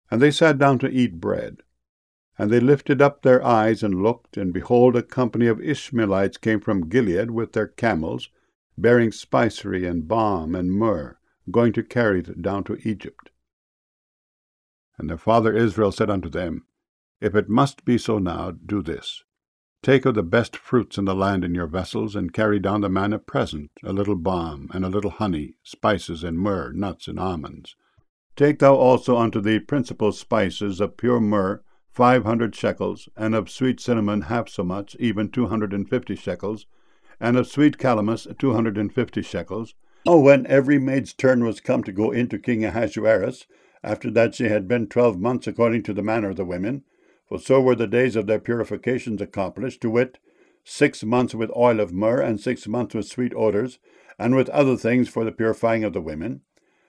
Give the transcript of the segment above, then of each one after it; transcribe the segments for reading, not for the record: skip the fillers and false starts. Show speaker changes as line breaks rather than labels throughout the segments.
And they sat down to eat bread. And they lifted up their eyes and looked, and behold, a company of Ishmaelites came from Gilead with their camels, bearing spicery and balm and myrrh, going to carry it down to Egypt. And their father Israel said unto them, If it must be so now, do this. Take of the best fruits in the land in your vessels, and carry down the man a present, a little balm, and a little honey, spices, and myrrh, nuts, and almonds. Take thou also unto thee principal spices of pure myrrh, 500 shekels, and of sweet cinnamon half so much, even 250 shekels, and of sweet calamus 250 shekels. When every maid's turn was come to go into King Ahasuerus, after that she had been 12 months according to the manner of the women, for so were the days of their purifications accomplished, to wit, 6 months with oil of myrrh, and 6 months with sweet odors, and with other things for the purifying of the women.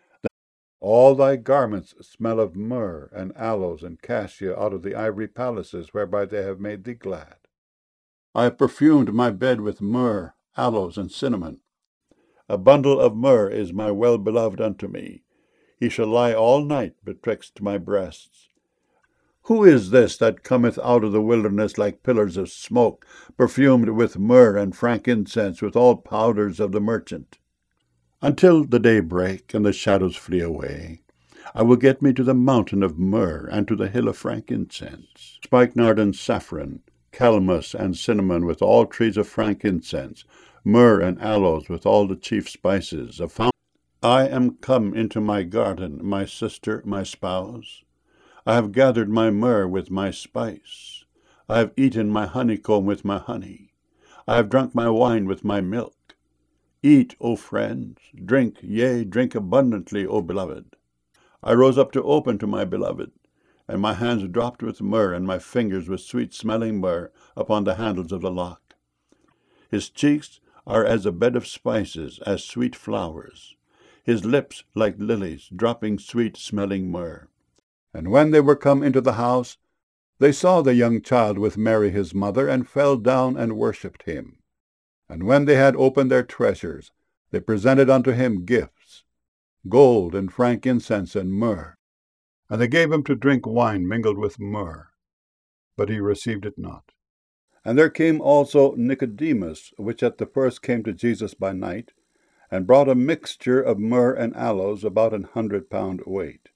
All thy garments smell of myrrh and aloes and cassia out of the ivory palaces whereby they have made thee glad. I have perfumed my bed with myrrh, aloes, and cinnamon. A bundle of myrrh is my well-beloved unto me. He shall lie all night betwixt my breasts. Who is this that cometh out of the wilderness like pillars of smoke, perfumed with myrrh and frankincense, with all powders of the merchant? Until the day break and the shadows flee away, I will get me to the mountain of myrrh and to the hill of frankincense, spikenard and saffron, calamus and cinnamon with all trees of frankincense, myrrh and aloes with all the chief spices. I am come into my garden, my sister, my spouse. I have gathered my myrrh with my spice. I have eaten my honeycomb with my honey. I have drunk my wine with my milk. Eat, O friends, drink, yea, drink abundantly, O beloved. I rose up to open to my beloved, and my hands dropped with myrrh, and my fingers with sweet-smelling myrrh upon the handles of the lock. His cheeks are as a bed of spices, as sweet flowers. His lips like lilies, dropping sweet-smelling myrrh. And when they were come into the house, they saw the young child with Mary his mother, and fell down and worshipped him. And when they had opened their treasures, they presented unto him gifts, gold and frankincense and myrrh. And they gave him to drink wine mingled with myrrh, but he received it not. And there came also Nicodemus, which at the first came to Jesus by night, and brought a mixture of myrrh and aloes, about 100 pound weight.